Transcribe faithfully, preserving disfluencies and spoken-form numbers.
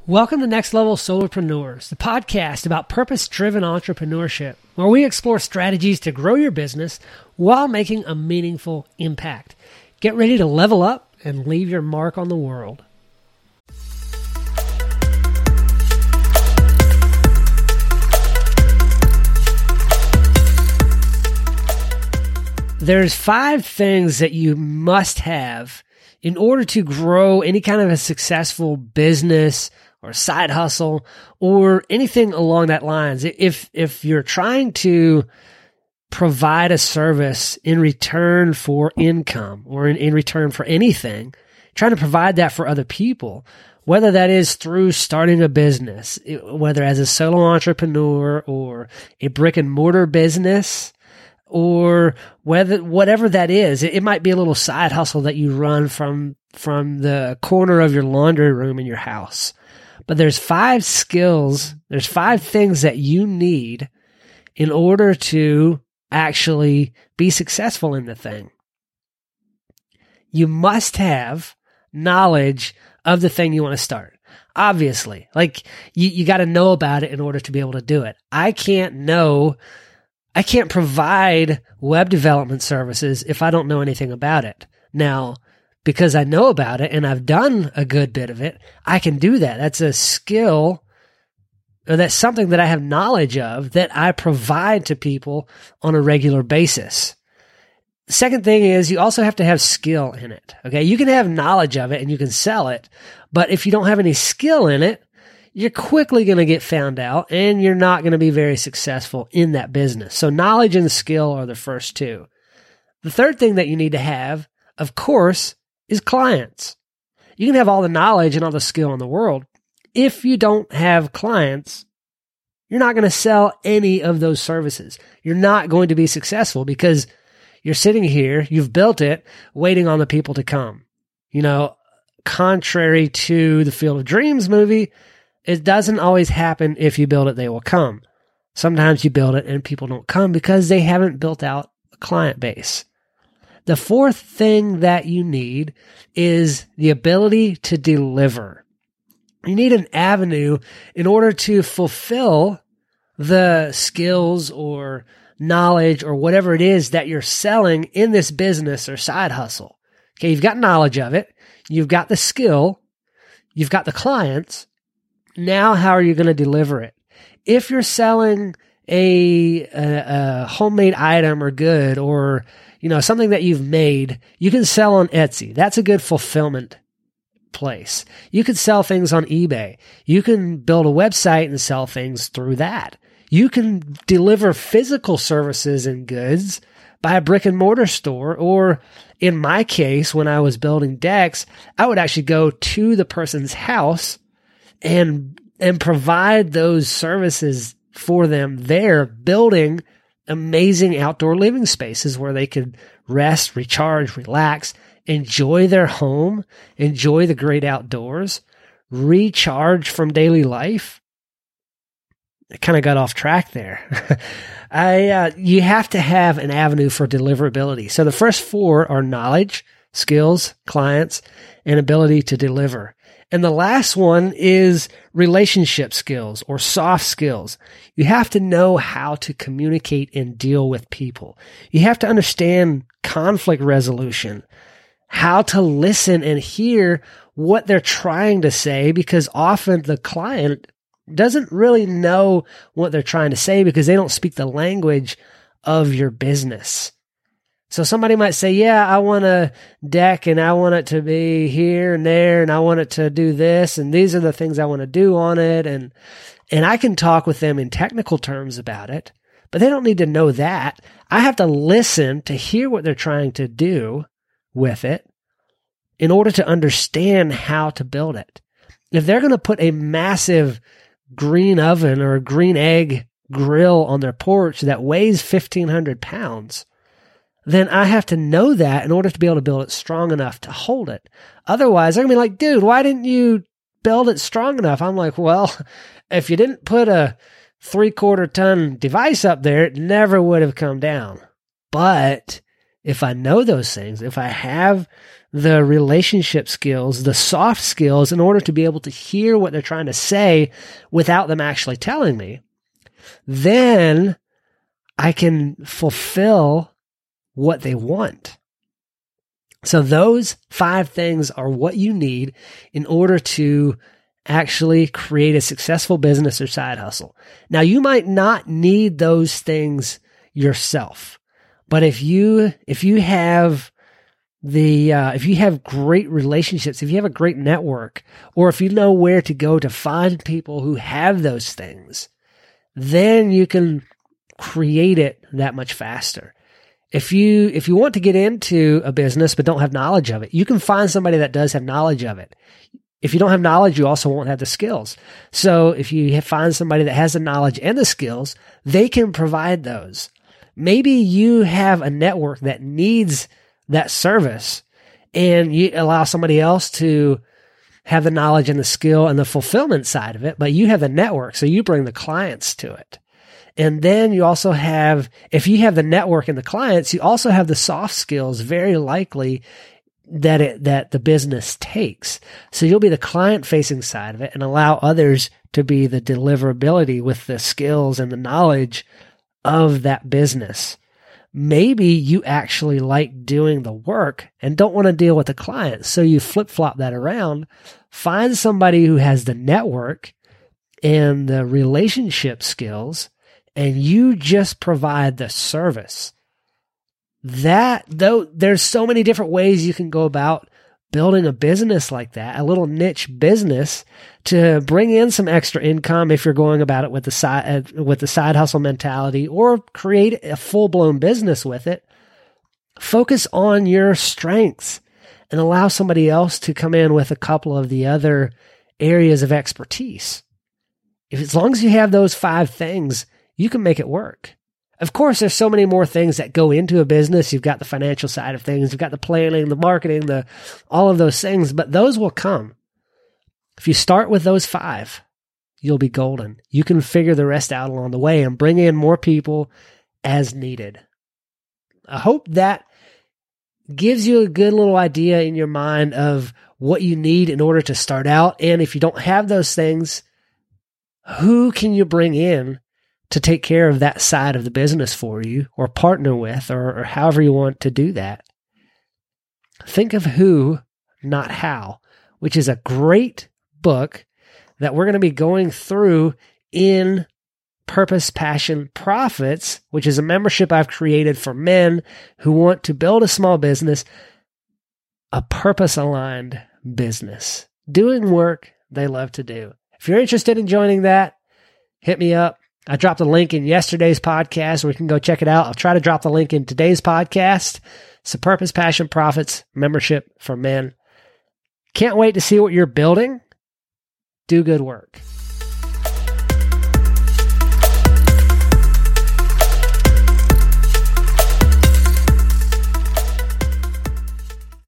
Welcome to Next Level Solarpreneurs, the podcast about purpose-driven entrepreneurship, where we explore strategies to grow your business while making a meaningful impact. Get ready to level up and leave your mark on the world. There's five things that you must have in order to grow any kind of a successful business or side hustle or anything along that lines. If if you're trying to provide a service in return for income or in, in return for anything, trying to provide that for other people, whether that is through starting a business, whether as a solo entrepreneur or a brick and mortar business, or whether whatever that is, it, it might be a little side hustle that you run from from the corner of your laundry room in your house. But there's five skills, there's five things that you need in order to actually be successful in the thing. You must have knowledge of the thing you want to start. Obviously, like you, you got to know about it in order to be able to do it. I can't know, I can't provide web development services if I don't know anything about it. Now, because I know about it and I've done a good bit of it, I can do that. That's a skill, or that's something that I have knowledge of that I provide to people on a regular basis. The second thing is you also have to have skill in it. Okay. You can have knowledge of it and you can sell it, but if you don't have any skill in it, you're quickly going to get found out and you're not going to be very successful in that business. So knowledge and skill are the first two. The third thing that you need to have, of course, is clients. You can have all the knowledge and all the skill in the world. If you don't have clients, you're not going to sell any of those services. You're not going to be successful because you're sitting here, you've built it, waiting on the people to come. You know, contrary to the Field of Dreams movie, it doesn't always happen. If you build it, they will come. Sometimes you build it and people don't come because they haven't built out a client base. The fourth thing that you need is the ability to deliver. You need an avenue in order to fulfill the skills or knowledge or whatever it is that you're selling in this business or side hustle. Okay, you've got knowledge of it. You've got the skill. You've got the clients. Now, how are you going to deliver it? If you're selling a, a, a homemade item or good, or you know something that you've made, you can sell on Etsy. That's a good fulfillment place. You can sell things on eBay. You can build a website and sell things through that. You can deliver physical services and goods by a brick and mortar store, or in my case, when I was building decks, I would actually go to the person's house and and provide those services for them there, building amazing outdoor living spaces where they could rest, recharge, relax, enjoy their home, enjoy the great outdoors, recharge from daily life. I kind of got off track there. I uh, you have to have an avenue for deliverability. So the first four are knowledge, skills, clients, and ability to deliver. And the last one is relationship skills or soft skills. You have to know how to communicate and deal with people. You have to understand conflict resolution, how to listen and hear what they're trying to say, because often the client doesn't really know what they're trying to say because they don't speak the language of your business. So somebody might say, yeah, I want a deck and I want it to be here and there and I want it to do this and these are the things I want to do on it. And, and I can talk with them in technical terms about it, but they don't need to know that. I have to listen to hear what they're trying to do with it in order to understand how to build it. If they're going to put a massive green oven or a green egg grill on their porch that weighs fifteen hundred pounds, then I have to know that in order to be able to build it strong enough to hold it. Otherwise, they're going to be like, dude, why didn't you build it strong enough? I'm like, well, if you didn't put a three-quarter ton device up there, it never would have come down. But if I know those things, if I have the relationship skills, the soft skills, in order to be able to hear what they're trying to say without them actually telling me, then I can fulfill what they want. So those five things are what you need in order to actually create a successful business or side hustle. Now, you might not need those things yourself, but if you if you have the uh, if you have great relationships, if you have a great network, or if you know where to go to find people who have those things, then you can create it that much faster. If you if you want to get into a business but don't have knowledge of it, you can find somebody that does have knowledge of it. If you don't have knowledge, you also won't have the skills. So if you find somebody that has the knowledge and the skills, they can provide those. Maybe you have a network that needs that service, and you allow somebody else to have the knowledge and the skill and the fulfillment side of it, but you have the network, so you bring the clients to it. And then you also have, if you have the network and the clients, you also have the soft skills, very likely, that it, that the business takes. So you'll be the client facing side of it and allow others to be the deliverability with the skills and the knowledge of that business. Maybe you actually like doing the work and don't want to deal with the clients. So you flip flop that around, find somebody who has the network and the relationship skills, and you just provide the service. That, though, there's so many different ways you can go about building a business like that, a little niche business to bring in some extra income if you're going about it with the side, with the side hustle mentality, or create a full-blown business with it. Focus on your strengths and allow somebody else to come in with a couple of the other areas of expertise. If, as long as you have those five things, you can make it work. Of course, there's so many more things that go into a business. You've got the financial side of things. You've got the planning, the marketing, the all of those things, but those will come. If you start with those five, you'll be golden. You can figure the rest out along the way and bring in more people as needed. I hope that gives you a good little idea in your mind of what you need in order to start out. And if you don't have those things, who can you bring in to take care of that side of the business for you, or partner with, or, or however you want to do that? Think of who, not how, which is a great book that we're going to be going through in Purpose, Passion, Profits, which is a membership I've created for men who want to build a small business, a purpose-aligned business, doing work they love to do. If you're interested in joining that, hit me up. I dropped a link in yesterday's podcast where you can go check it out. I'll try to drop the link in today's podcast. It's a Purpose, Passion, Profits membership for men. Can't wait to see what you're building. Do good work.